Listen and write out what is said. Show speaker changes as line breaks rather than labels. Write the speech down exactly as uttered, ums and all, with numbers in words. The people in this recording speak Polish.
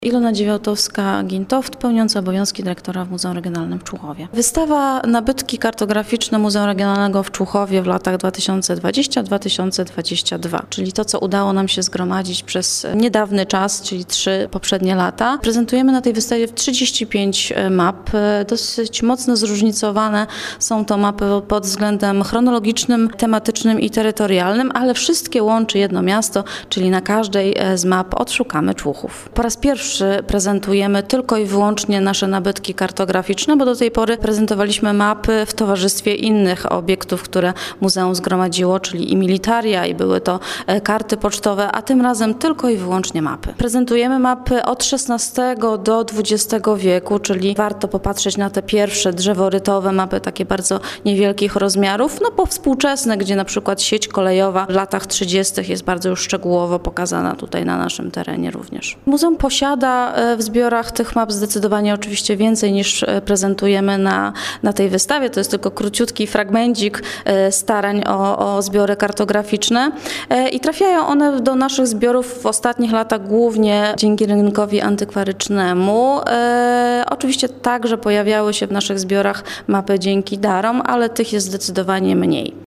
Ilona Dziewiatowska-Gintoft, pełniąca obowiązki dyrektora w Muzeum Regionalnym w Człuchowie. Wystawa Nabytki kartograficzne Muzeum Regionalnego w Człuchowie w latach dwa tysiące dwudziestym do dwa tysiące dwudziestego drugiego, czyli to, co udało nam się zgromadzić przez niedawny czas, czyli trzy poprzednie lata. Prezentujemy na tej wystawie trzydzieści pięć map, dosyć mocno zróżnicowane. Są to mapy pod względem chronologicznym, tematycznym i terytorialnym, ale wszystkie łączy jedno miasto, czyli na każdej z map odszukamy Człuchów. Po raz pierwszy prezentujemy tylko i wyłącznie nasze nabytki kartograficzne, bo do tej pory prezentowaliśmy mapy w towarzystwie innych obiektów, które muzeum zgromadziło, czyli i militaria, i były to karty pocztowe, a tym razem tylko i wyłącznie mapy. Prezentujemy mapy od szesnastego do dwudziestego wieku, czyli warto popatrzeć na te pierwsze drzeworytowe mapy, takie bardzo niewielkich rozmiarów, no po współczesne, gdzie na przykład sieć kolejowa w latach trzydziestych jest bardzo już szczegółowo pokazana tutaj na naszym terenie również. Muzeum posiada w zbiorach tych map zdecydowanie oczywiście więcej niż prezentujemy na, na tej wystawie. To jest tylko króciutki fragmencik starań o, o zbiory kartograficzne i trafiają one do naszych zbiorów w ostatnich latach głównie dzięki rynkowi antykwarycznemu. E, oczywiście także pojawiały się w naszych zbiorach mapy dzięki darom, ale tych jest zdecydowanie mniej.